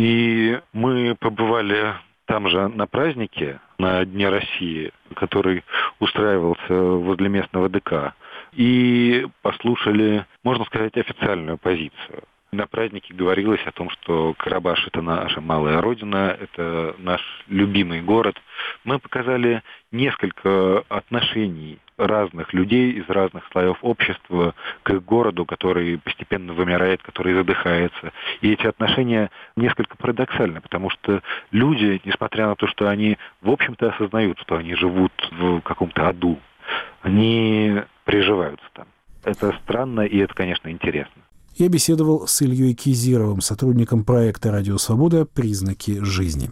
И мы побывали там же на празднике, на Дне России, который устраивался возле местного ДК, и послушали, можно сказать, официальную позицию. На празднике говорилось о том, что Карабаш – это наша малая родина, это наш любимый город. Мы показали несколько отношений разных людей из разных слоев общества к их городу, который постепенно вымирает, который задыхается. И эти отношения несколько парадоксальны, потому что люди, несмотря на то, что они, в общем-то, осознают, что они живут в каком-то аду, они приживаются там. Это странно, и это, конечно, интересно. Я беседовал с Ильей Кизировым, сотрудником проекта «Радио Свобода. Признаки жизни».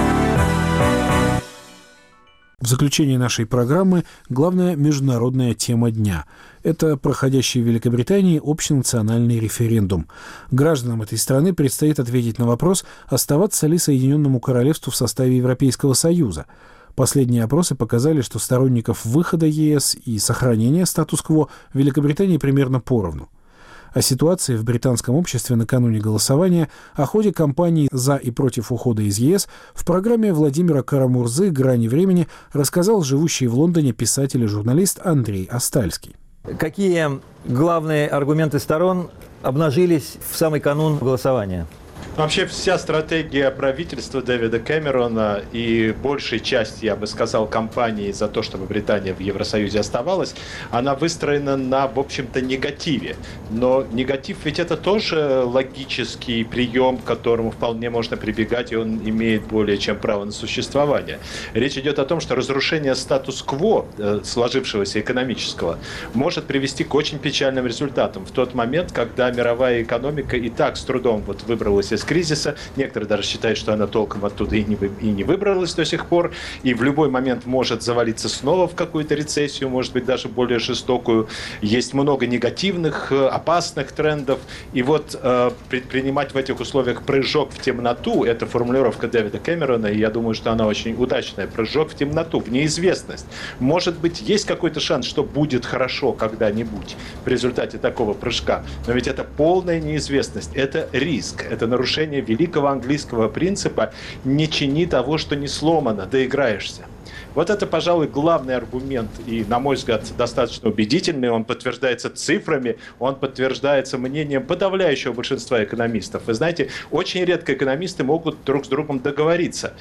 В заключении нашей программы главная международная тема дня. Это проходящий в Великобритании общенациональный референдум. Гражданам этой страны предстоит ответить на вопрос, оставаться ли Соединенному Королевству в составе Европейского Союза. Последние опросы показали, что сторонников выхода ЕС и сохранения статус-кво в Великобритании примерно поровну. О ситуации в британском обществе накануне голосования, о ходе кампании «За и против ухода из ЕС» в программе Владимира Карамурзы «Грани времени» рассказал живущий в Лондоне писатель и журналист Андрей Остальский. Какие главные аргументы сторон обнажились в самый канун голосования? Вообще вся стратегия правительства Дэвида Кэмерона и большей части, я бы сказал, кампании за то, чтобы Британия в Евросоюзе оставалась, она выстроена на, в общем-то, негативе. Но негатив ведь это тоже логический прием, к которому вполне можно прибегать, и он имеет более чем право на существование. Речь идет о том, что разрушение статус-кво, сложившегося экономического, может привести к очень печальным результатам. В тот момент, когда мировая экономика и так с трудом выбралась выбралась из кризиса. Некоторые даже считают, что она толком оттуда и не выбралась до сих пор. И в любой момент может завалиться снова в какую-то рецессию, может быть, даже более жестокую. Есть много негативных, опасных трендов. И вот предпринимать в этих условиях прыжок в темноту, это формулировка Дэвида Кэмерона, и я думаю, что она очень удачная. Прыжок в темноту, в неизвестность. Может быть, есть какой-то шанс, что будет хорошо когда-нибудь в результате такого прыжка. Но ведь это полная неизвестность, это риск, это нарушение великого английского принципа «не чини того, что не сломано, доиграешься». Вот это, пожалуй, главный аргумент, и, на мой взгляд, достаточно убедительный. Он подтверждается цифрами, он подтверждается мнением подавляющего большинства экономистов. Вы знаете, очень редко экономисты могут друг с другом договориться.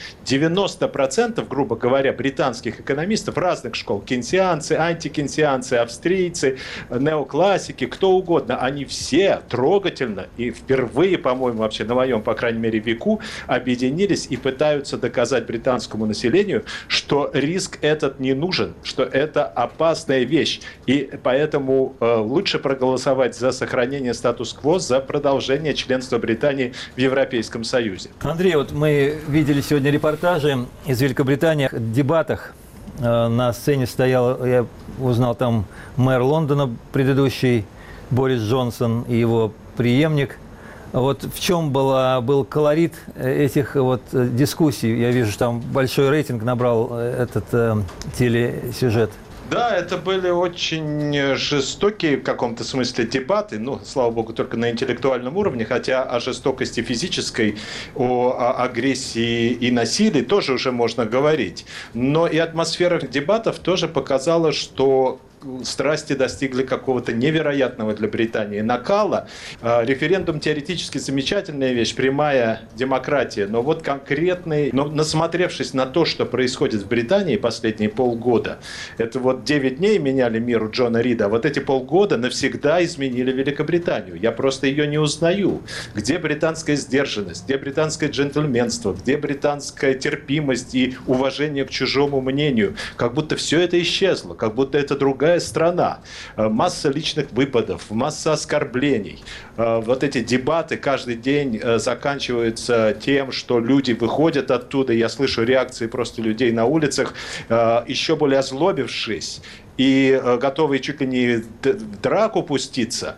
90%, грубо говоря, британских экономистов разных школ, кейнсианцы, антикейнсианцы, австрийцы, неоклассики, кто угодно, они все трогательно и впервые, по-моему, вообще на моем, по крайней мере, веку объединились и пытаются доказать британскому населению, что риск этот не нужен, что это опасная вещь. И поэтому лучше проголосовать за сохранение статус-кво, за продолжение членства Британии в Европейском Союзе. Андрей, вот мы видели сегодня репортажи из Великобритании о дебатах. На сцене стоял, я узнал, там мэр Лондона предыдущий, Борис Джонсон, и его преемник. Вот в чем был колорит этих вот дискуссий? Я вижу, что там большой рейтинг набрал этот телесюжет. Да, это были очень жестокие в каком-то смысле дебаты, слава богу, только на интеллектуальном уровне, хотя о жестокости физической, о агрессии и насилии тоже уже можно говорить. Но и атмосфера дебатов тоже показала, что страсти достигли какого-то невероятного для Британии накала. Референдум теоретически замечательная вещь, прямая демократия, но вот насмотревшись на то, что происходит в Британии последние полгода, это вот 9 дней меняли мир у Джона Рида, а вот эти полгода навсегда изменили Великобританию. Я просто ее не узнаю. Где британская сдержанность, где британское джентльменство, где британская терпимость и уважение к чужому мнению? Как будто все это исчезло, как будто это другая страна. Масса личных выпадов, масса оскорблений. Вот эти дебаты каждый день заканчиваются тем, что люди выходят оттуда, я слышу реакции просто людей на улицах, еще более озлобившись и готовые чуть ли не в драку пуститься.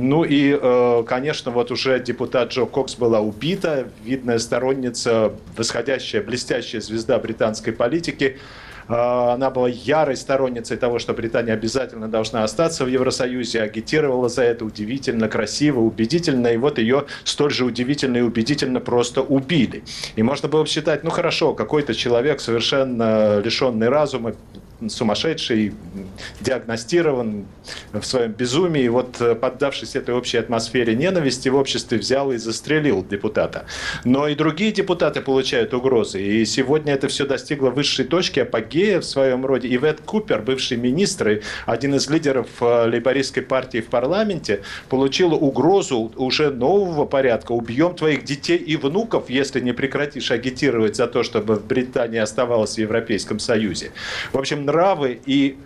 Конечно, вот уже депутат Джо Кокс была убита, видная сторонница, восходящая, блестящая звезда британской политики. Она была ярой сторонницей того, что Британия обязательно должна остаться в Евросоюзе, агитировала за это удивительно, красиво, убедительно, и вот ее столь же удивительно и убедительно просто убили. И можно было бы считать, хорошо, какой-то человек совершенно лишенный разума, сумасшедший, диагностирован в своем безумии, вот поддавшись этой общей атмосфере ненависти в обществе, взял и застрелил депутата. Но и другие депутаты получают угрозы, и сегодня это все достигло высшей точки, апогея в своем роде. Ивет Купер, бывший министр и один из лидеров лейбористской партии в парламенте, получил угрозу уже нового порядка: убьем твоих детей и внуков, если не прекратишь агитировать за то, чтобы Британия оставалась в Европейском Союзе. В общем, нравы и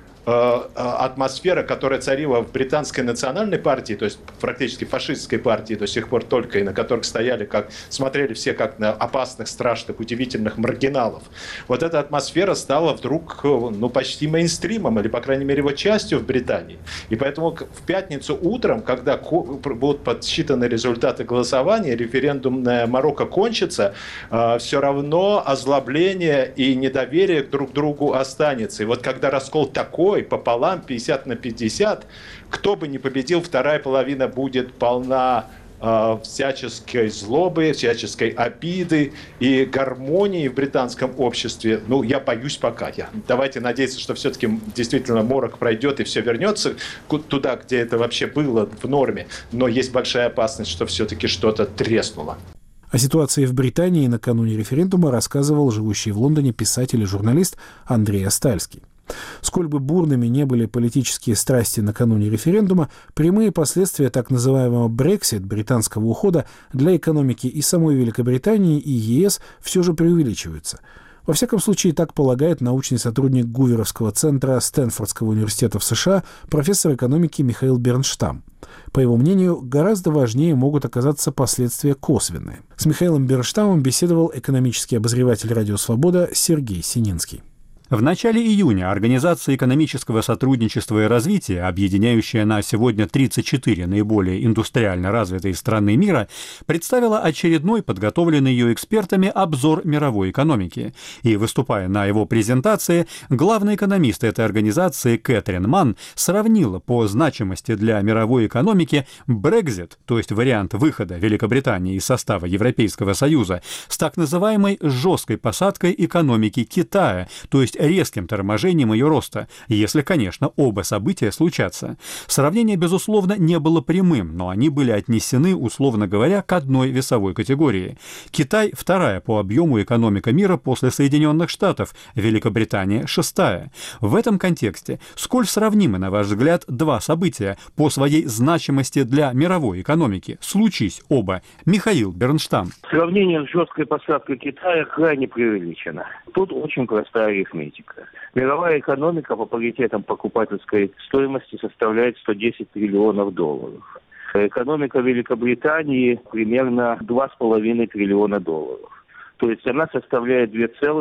атмосфера, которая царила в британской национальной партии, то есть практически фашистской партии до сих пор только, и на которых смотрели все как на опасных, страшных, удивительных маргиналов. Вот эта атмосфера стала вдруг почти мейнстримом, или, по крайней мере, его частью в Британии. И поэтому в пятницу утром, когда будут подсчитаны результаты голосования, референдум на Марокко кончится, все равно озлобление и недоверие друг к другу останется. И вот когда раскол такой, пополам, 50/50, кто бы ни победил, вторая половина будет полна всяческой злобы, всяческой обиды и гармонии в британском обществе. Я боюсь пока. Давайте надеяться, что все-таки действительно морок пройдет и все вернется туда, где это вообще было в норме. Но есть большая опасность, что все-таки что-то треснуло. О ситуации в Британии накануне референдума рассказывал живущий в Лондоне писатель и журналист Андрей Астальский. Сколь бы бурными не были политические страсти накануне референдума, прямые последствия так называемого Brexit, британского ухода, для экономики и самой Великобритании, и ЕС все же преувеличиваются. Во всяком случае, так полагает научный сотрудник Гуверовского центра Стэнфордского университета в США профессор экономики Михаил Бернштам. По его мнению, гораздо важнее могут оказаться последствия косвенные. С Михаилом Бернштамом беседовал экономический обозреватель «Радио Свобода» Сергей Сининский. В начале июня Организация экономического сотрудничества и развития, объединяющая на сегодня 34 наиболее индустриально развитые страны мира, представила очередной, подготовленный ее экспертами, обзор мировой экономики. И, выступая на его презентации, главный экономист этой организации Кэтрин Манн сравнила по значимости для мировой экономики Brexit, то есть вариант выхода Великобритании из состава Европейского Союза, с так называемой жесткой посадкой экономики Китая, то есть резким торможением ее роста, если, конечно, оба события случатся. Сравнение, безусловно, не было прямым, но они были отнесены, условно говоря, к одной весовой категории. Китай – вторая по объему экономика мира после Соединенных Штатов, Великобритания – шестая. В этом контексте сколь сравнимы, на ваш взгляд, два события по своей значимости для мировой экономики? Случись оба. Михаил Бернштам. Сравнение с жесткой посадкой Китая крайне преувеличено. Тут очень простая арифметика. Мировая экономика по паритетам покупательской стоимости составляет 110 триллионов долларов. Экономика Великобритании примерно 2,5 триллиона долларов. То есть она составляет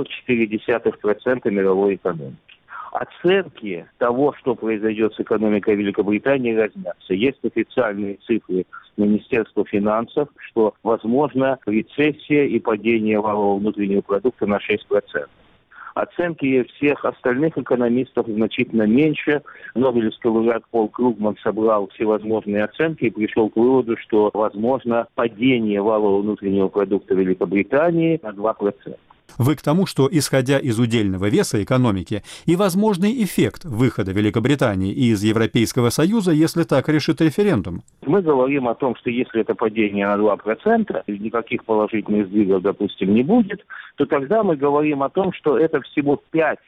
2,4% мировой экономики. Оценки того, что произойдет с экономикой Великобритании, разнятся. Есть официальные цифры Министерства финансов, что возможно рецессия и падение валового внутреннего продукта на 6%. Оценки всех остальных экономистов значительно меньше. Нобелевский лауреат Пол Кругман собрал всевозможные оценки и пришел к выводу, что возможно падение валового внутреннего продукта Великобритании на 2%. Вы к тому, что, исходя из удельного веса экономики и возможный эффект выхода Великобритании из Европейского Союза, если так решит референдум? Мы говорим о том, что если это падение на 2%, и никаких положительных сдвигов, допустим, не будет, то тогда мы говорим о том, что это всего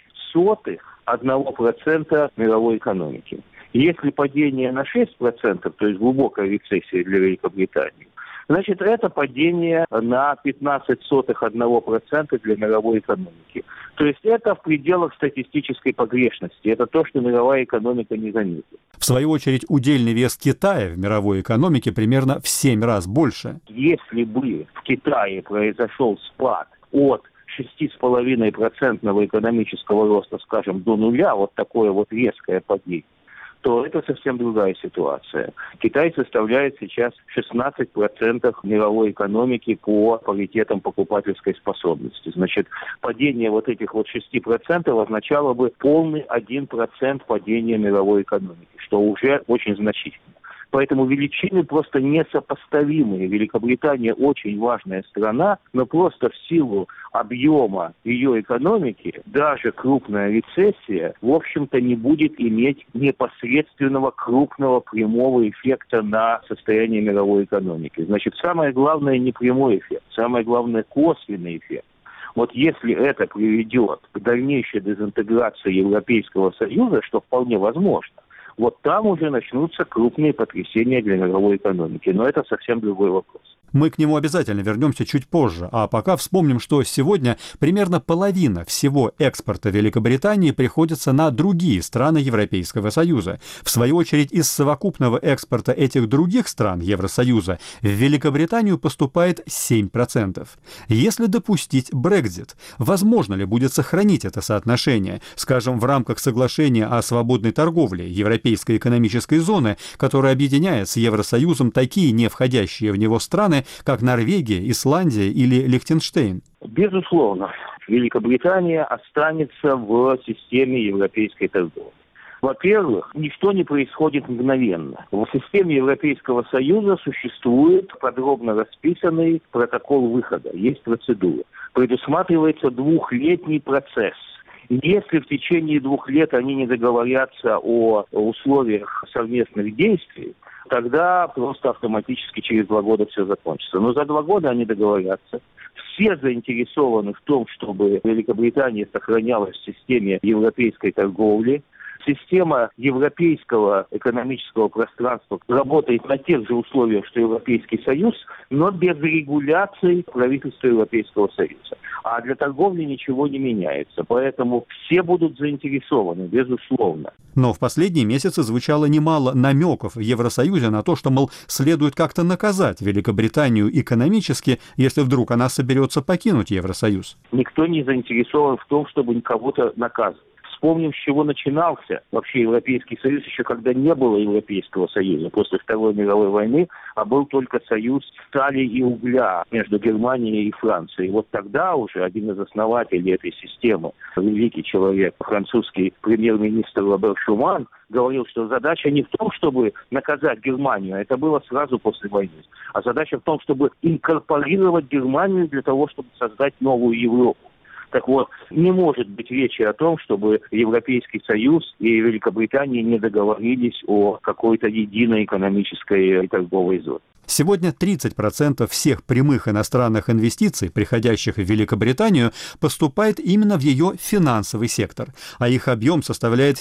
0,05% мировой экономики. Если падение на 6%, то есть глубокая рецессия для Великобритании, значит, это падение на 0,15% для мировой экономики. То есть это в пределах статистической погрешности. Это то, что мировая экономика не заметит. В свою очередь, удельный вес Китая в мировой экономике примерно в 7 раз больше. Если бы в Китае произошел спад от 6,5% экономического роста, скажем, до нуля, вот такое вот резкое падение, то это совсем другая ситуация. Китай составляет сейчас 16% мировой экономики по паритетам покупательской способности. Значит, падение вот этих вот 6% означало бы полный 1% падения мировой экономики, что уже очень значительно. Поэтому величины просто несопоставимые. Великобритания очень важная страна, но просто в силу объема ее экономики даже крупная рецессия, в общем-то, не будет иметь непосредственного крупного прямого эффекта на состояние мировой экономики. Значит, самое главное не прямой эффект, самое главное косвенный эффект. Вот если это приведет к дальнейшей дезинтеграции Европейского Союза, что вполне возможно, вот там уже начнутся крупные потрясения для мировой экономики. Но это совсем другой вопрос. Мы к нему обязательно вернемся чуть позже, а пока вспомним, что сегодня примерно половина всего экспорта Великобритании приходится на другие страны Европейского Союза. В свою очередь, из совокупного экспорта этих других стран Евросоюза в Великобританию поступает 7%. Если допустить Brexit, возможно ли будет сохранить это соотношение, скажем, в рамках соглашения о свободной торговле Европейской экономической зоны, которая объединяет с Евросоюзом такие не входящие в него страны, как Норвегия, Исландия или Лихтенштейн? Безусловно, Великобритания останется в системе европейской торговли. Во-первых, ничто не происходит мгновенно. В системе Европейского Союза существует подробно расписанный протокол выхода, есть процедура. Предусматривается 2-летний процесс. Если в течение 2 лет они не договорятся о условиях совместных действий, тогда просто автоматически через 2 года все закончится. Но за 2 года они договорятся. Все заинтересованы в том, чтобы Великобритания сохранялась в системе европейской торговли. Система европейского экономического пространства работает на тех же условиях, что Европейский Союз, но без регуляции правительства Европейского Союза. А для торговли ничего не меняется. Поэтому все будут заинтересованы, безусловно. Но в последние месяцы звучало немало намеков в Евросоюзе на то, что, мол, следует как-то наказать Великобританию экономически, если вдруг она соберется покинуть Евросоюз. Никто не заинтересован в том, чтобы кого-то наказывать. Вспомним, с чего начинался вообще Европейский Союз, еще когда не было Европейского Союза после Второй мировой войны, а был только союз стали и угля между Германией и Францией. И вот тогда уже один из основателей этой системы, великий человек, французский премьер-министр Робер Шуман, говорил, что задача не в том, чтобы наказать Германию, это было сразу после войны, а задача в том, чтобы инкорпорировать Германию для того, чтобы создать новую Европу. Так вот, не может быть речи о том, чтобы Европейский Союз и Великобритания не договорились о какой-то единой экономической и торговой зоне. Сегодня 30% всех прямых иностранных инвестиций, приходящих в Великобританию, поступает именно в ее финансовый сектор, а их объем составляет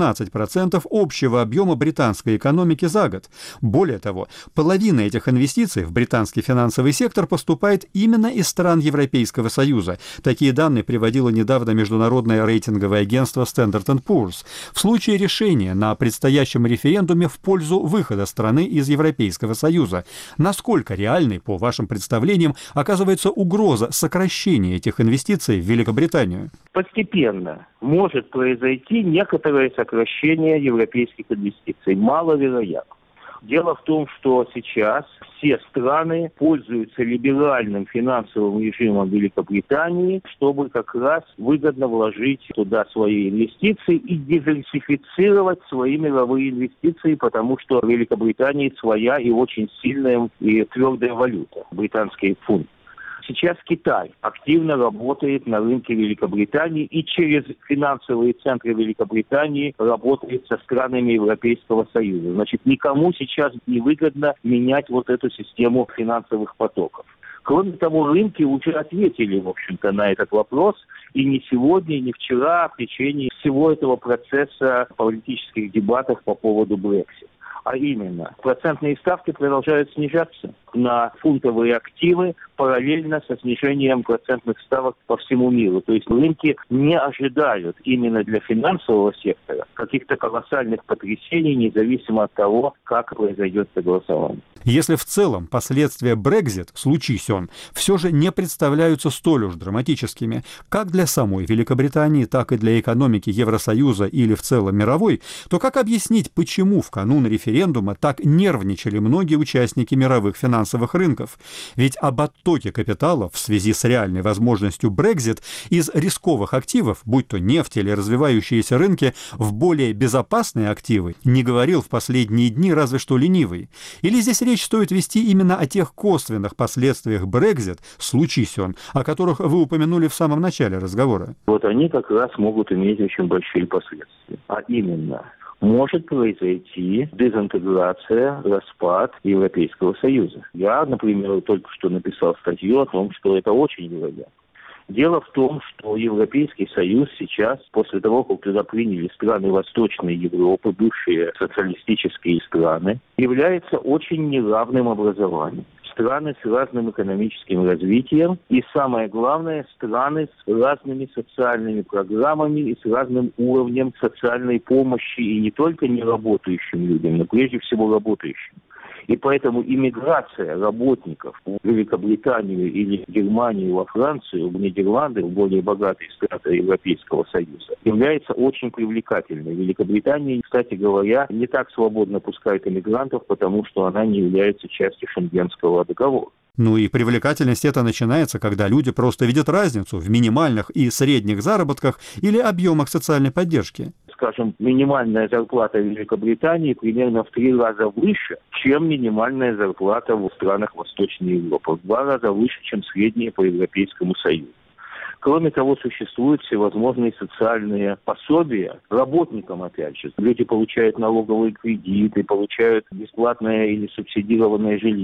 17% общего объема британской экономики за год. Более того, половина этих инвестиций в британский финансовый сектор поступает именно из стран Европейского Союза. Такие данные приводило недавно международное рейтинговое агентство Standard & Poor's. В случае решения на предстоящем референдуме в пользу выхода страны из Европейского Союза, насколько реальной, по вашим представлениям, оказывается угроза сокращения этих инвестиций в Великобританию? Постепенно может произойти некоторое сокращение европейских инвестиций. Маловероятно. Дело в том, что сейчас все страны пользуются либеральным финансовым режимом Великобритании, чтобы как раз выгодно вложить туда свои инвестиции и диверсифицировать свои мировые инвестиции, потому что в Великобритании своя и очень сильная и твердая валюта, британский фунт. Сейчас Китай активно работает на рынке Великобритании и через финансовые центры Великобритании работает со странами Европейского Союза. Значит, никому сейчас не выгодно менять вот эту систему финансовых потоков. Кроме того, рынки уже ответили, в общем-то, на этот вопрос. И не сегодня, и не вчера, а в течение всего этого процесса политических дебатов по поводу Brexit. А именно, процентные ставки продолжают снижаться на фунтовые активы параллельно со снижением процентных ставок по всему миру. То есть рынки не ожидают именно для финансового сектора каких-то колоссальных потрясений, независимо от того, как произойдет согласование. Если в целом последствия Brexit, случись он, все же не представляются столь уж драматическими, как для самой Великобритании, так и для экономики Евросоюза или в целом мировой, то как объяснить, почему в канун референдума так нервничали многие участники мировых финансовых рынков? Ведь об оттоке капитала в связи с реальной возможностью Brexit из рисковых активов, будь то нефть или развивающиеся рынки, в более безопасные активы, не говорил в последние дни разве что ленивый. Или здесь речь стоит вести именно о тех косвенных последствиях Brexit, случись он, о которых вы упомянули в самом начале разговора? Вот они как раз могут иметь очень большие последствия. А именно, может произойти дезинтеграция, распад Европейского Союза. Я, например, только что написал статью о том, что это очень вероятно. Дело в том, что Европейский Союз сейчас, после того, как туда приняли страны Восточной Европы, бывшие социалистические страны, является очень неравным образованием. Страны с разным экономическим развитием и, самое главное, страны с разными социальными программами и с разным уровнем социальной помощи и не только неработающим людям, но прежде всего работающим. И поэтому иммиграция работников в Великобританию или в Германию, во Францию, в Нидерланды, в более богатые страны Европейского Союза, является очень привлекательной. Великобритания, кстати говоря, не так свободно пускает иммигрантов, потому что она не является частью Шенгенского договора. Ну и привлекательность это начинается, когда люди просто видят разницу в минимальных и средних заработках или объемах социальной поддержки. Скажем, минимальная зарплата в Великобритании примерно в 3 раза выше, чем минимальная зарплата в странах Восточной Европы. В 2 раза выше, чем средняя по Европейскому Союзу. Кроме того, существуют всевозможные социальные пособия работникам, опять же. Люди получают налоговые кредиты, получают бесплатное или субсидированное жилье.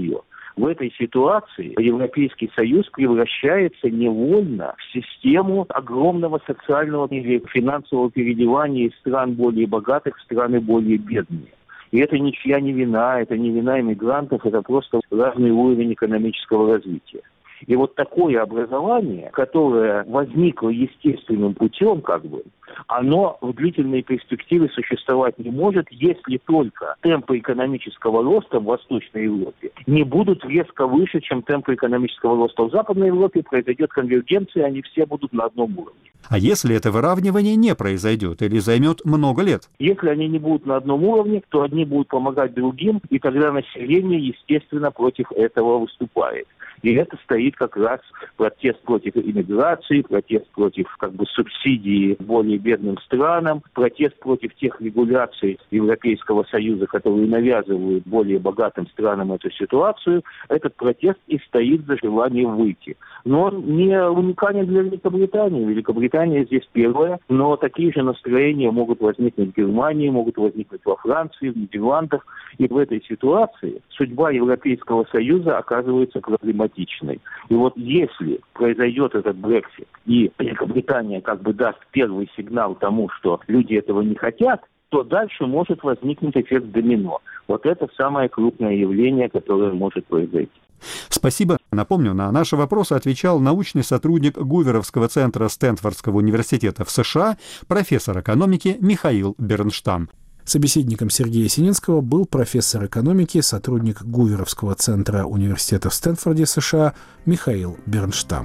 В этой ситуации Европейский Союз превращается невольно в систему огромного социального или финансового переливания из стран более богатых в страны более бедные. И это ничья не вина, это не вина иммигрантов, это просто разный уровень экономического развития. И вот такое образование, которое возникло естественным путем, оно в длительной перспективе существовать не может, если только темпы экономического роста в Восточной Европе не будут резко выше, чем темпы экономического роста в Западной Европе, произойдет конвергенция, они все будут на одном уровне. А если это выравнивание не произойдет или займет много лет? Если они не будут на одном уровне, то одни будут помогать другим, и тогда население, естественно, против этого выступает. И это стоит как раз протест против иммиграции, протест против субсидий более бедным странам, протест против тех регуляций Европейского Союза, которые навязывают более богатым странам эту ситуацию. Этот протест и стоит за желанием выйти. Но он не уникален для Великобритании. Великобритания здесь первая, но такие же настроения могут возникнуть в Германии, могут возникнуть во Франции, в Нидерландах. И в этой ситуации судьба Европейского Союза оказывается проблематичной. И вот если произойдет этот Брексит, и Великобритания даст первый сигнал тому, что люди этого не хотят, то дальше может возникнуть эффект домино. Вот это самое крупное явление, которое может произойти. Спасибо. Напомню, на наши вопросы отвечал научный сотрудник Гуверовского центра Стэнфордского университета в США, профессор экономики Михаил Бернштам. Собеседником Сергея Сининского был профессор экономики, сотрудник Гуверовского центра университета в Стэнфорде, США, Михаил Бернштам.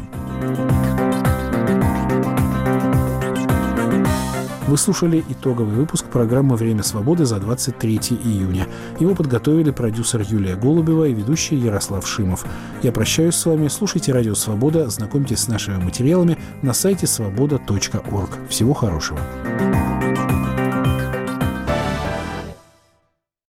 Вы слушали итоговый выпуск программы «Время свободы» за 23 июня. Его подготовили продюсер Юлия Голубева и ведущий Ярослав Шимов. Я прощаюсь с вами. Слушайте «Радио Свобода», знакомьтесь с нашими материалами на сайте svoboda.org. Всего хорошего.